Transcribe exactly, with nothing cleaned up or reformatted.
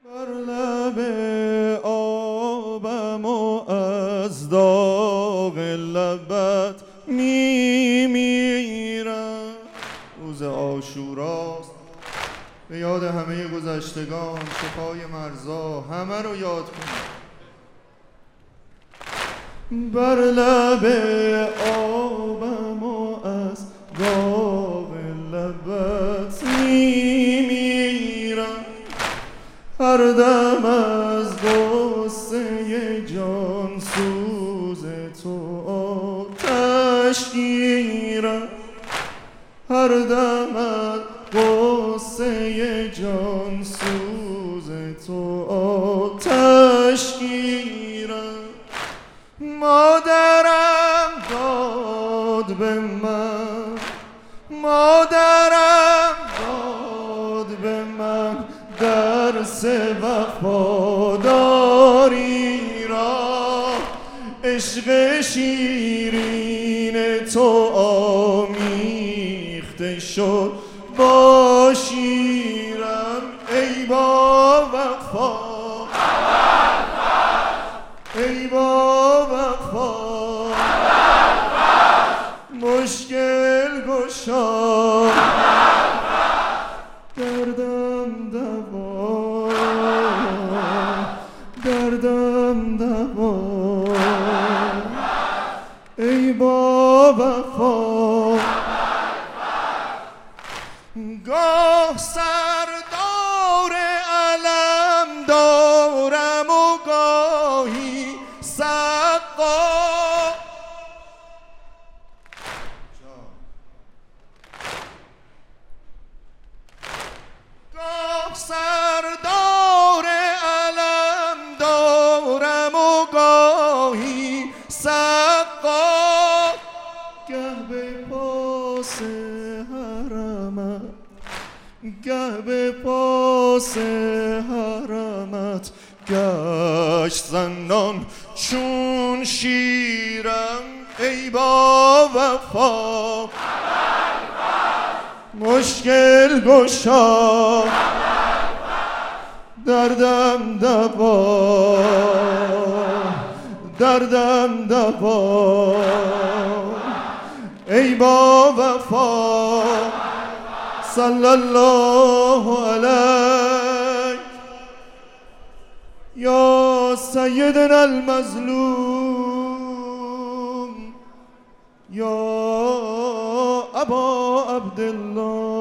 بر لب آبم و از داغ لبت میمیرم. روز عاشوراست، به یاد همه گذشتگان، شفای مرزا، همه رو یاد کنیم. بر لب آبم و از داغ لبت میمیرم. هر دم از غصه جان سوز تو آتش گیرم. هر دم از غصه جان سوز تو آتش گیرم. مادرم داد به من، مادرم داد به من درس وفاداری را. عشق شیرین تو آمیخته شد با شیرم. ای با وفا، ای با وفا، مشکل گشا، دردم دوا، دردم دوا. ای با وفا، گاه سردار علم دارم و گاهی سقا. گاه سردار علم دارم و گاهی سقا. گه به پاس حرمت، گه به پاس حرمت گشت زنان چون شیرم. ای با وفا، مشکل گشا، دردم دوا، دردم دوا. ای با وفا، صلی الله علیک یا سیدنا المظلوم، یا ابا عبدالله.